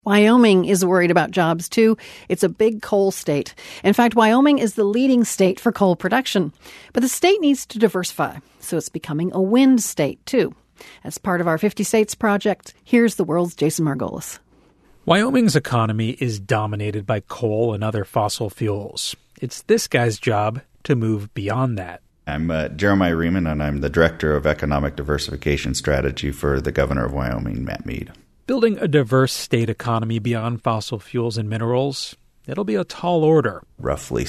Wyoming is worried about jobs, too. It's a big coal state. In fact, Wyoming is the leading state for coal production. But the state needs to diversify, so it's becoming a wind state, too. As part of our 50 States project, here's the world's Jason Margolis. Wyoming's economy is dominated by coal and other fossil fuels. It's this guy's job to move beyond that. I'm Jeremiah Riemann, and I'm the Director of Economic Diversification Strategy for the Governor of Wyoming, Matt Mead. Building a diverse state economy beyond fossil fuels and minerals, it'll be a tall order. Roughly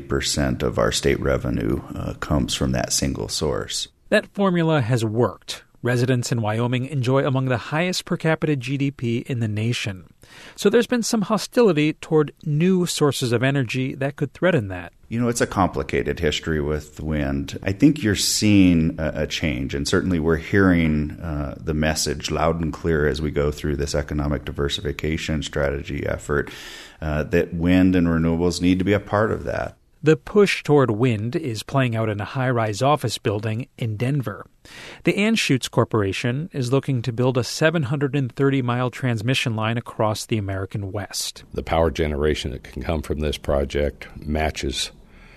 70% of our state revenue comes from that single source. That formula has worked. Residents in Wyoming enjoy among the highest per capita GDP in the nation. So there's been some hostility toward new sources of energy that could threaten that. You know, it's a complicated history with wind. I think you're seeing a change, and certainly we're hearing the message loud and clear as we go through this economic diversification strategy effort that wind and renewables need to be a part of that. The push toward wind is playing out in a high-rise office building in Denver. The Anschutz Corporation is looking to build a 730-mile transmission line across the American West. The power generation that can come from this project matches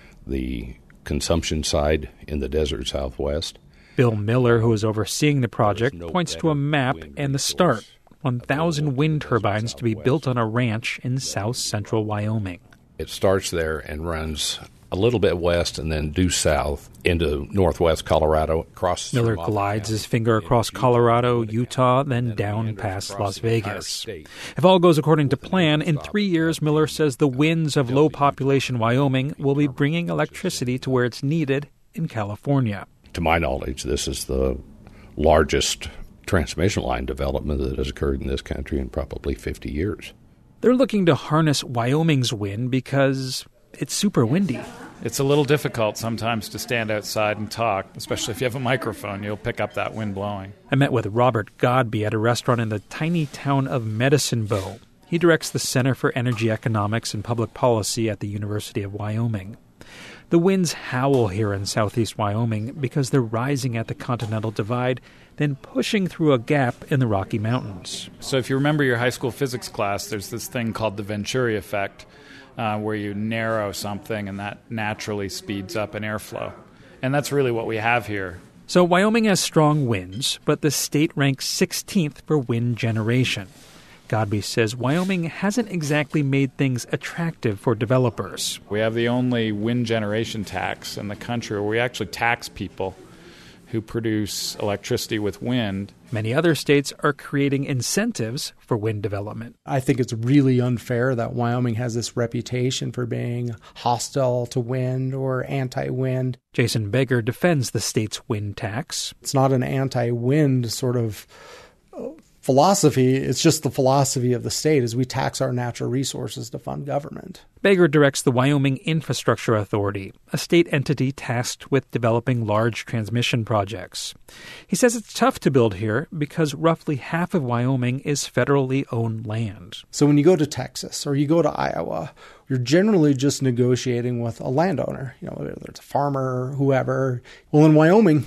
the consumption side in the desert Southwest. Bill Miller, who is overseeing the project, points to a map and the start: 1,000 wind turbines to be built on a ranch in south-central Wyoming. It starts there and runs a little bit west and then due south into northwest Colorado. Miller glides his finger across Colorado, Utah, then down past Las Vegas. If all goes according to plan, in 3 years, Miller says the winds of low-population Wyoming will be bringing electricity to where it's needed in California. To my knowledge, this is the largest transmission line development that has occurred in this country in probably 50 years. They're looking to harness Wyoming's wind because it's super windy. It's a little difficult sometimes to stand outside and talk, especially if you have a microphone. You'll pick up that wind blowing. I met with Robert Godby at a restaurant in the tiny town of Medicine Bow. He directs the Center for Energy Economics and Public Policy at the University of Wyoming. The winds howl here in southeast Wyoming because they're rising at the Continental Divide, then pushing through a gap in the Rocky Mountains. So if you remember your high school physics class, there's this thing called the Venturi effect, where you narrow something and that naturally speeds up an airflow. And that's really what we have here. So Wyoming has strong winds, but the state ranks 16th for wind generation. Godby says Wyoming hasn't exactly made things attractive for developers. We have the only wind generation tax in the country where we actually tax people who produce electricity with wind. Many other states are creating incentives for wind development. I think it's really unfair that Wyoming has this reputation for being hostile to wind or anti-wind. Jason Beggar defends the state's wind tax. It's not an anti-wind sort of philosophy. It's just the philosophy of the state is we tax our natural resources to fund government. Beggar directs the Wyoming Infrastructure Authority, a state entity tasked with developing large transmission projects. He says it's tough to build here because roughly half of Wyoming is federally owned land. So when you go to Texas or you go to Iowa, you're generally just negotiating with a landowner, whether it's a farmer or whoever. Well, in Wyoming,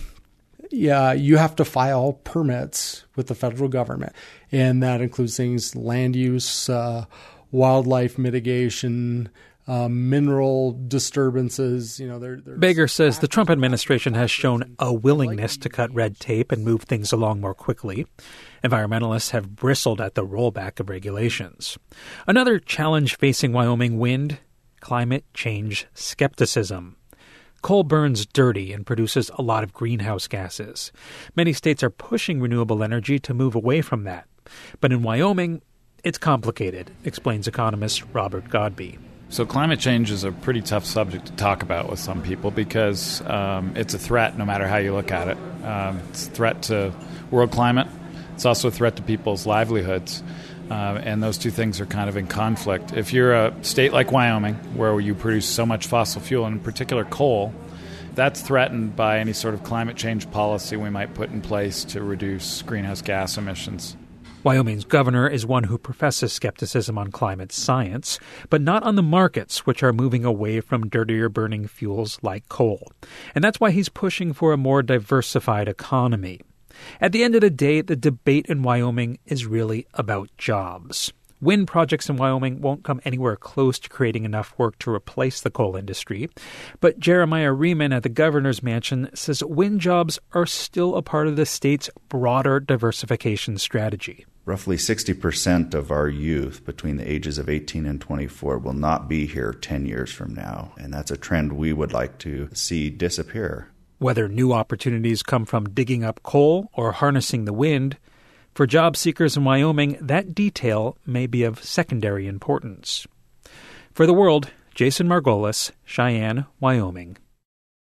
you have to file permits with the federal government, and that includes things land use, wildlife mitigation, mineral disturbances. Beggar says the Trump administration has shown a willingness to cut red tape and move things along more quickly. Environmentalists have bristled at the rollback of regulations. Another challenge facing Wyoming wind: climate change skepticism. Coal burns dirty and produces a lot of greenhouse gases. Many states are pushing renewable energy to move away from that. But in Wyoming, it's complicated, explains economist Robert Godby. So climate change is a pretty tough subject to talk about with some people because it's a threat no matter how you look at it. It's a threat to world climate. It's also a threat to people's livelihoods. And those two things are kind of in conflict. If you're a state like Wyoming, where you produce so much fossil fuel, and in particular coal, that's threatened by any sort of climate change policy we might put in place to reduce greenhouse gas emissions. Wyoming's governor is one who professes skepticism on climate science, but not on the markets, which are moving away from dirtier burning fuels like coal. And that's why he's pushing for a more diversified economy. At the end of the day, the debate in Wyoming is really about jobs. Wind projects in Wyoming won't come anywhere close to creating enough work to replace the coal industry. But Jeremiah Riemann at the governor's mansion says wind jobs are still a part of the state's broader diversification strategy. Roughly 60% of our youth between the ages of 18 and 24 will not be here 10 years from now. And that's a trend we would like to see disappear. Whether new opportunities come from digging up coal or harnessing the wind, for job seekers in Wyoming, that detail may be of secondary importance. For The World, Jason Margolis, Cheyenne, Wyoming.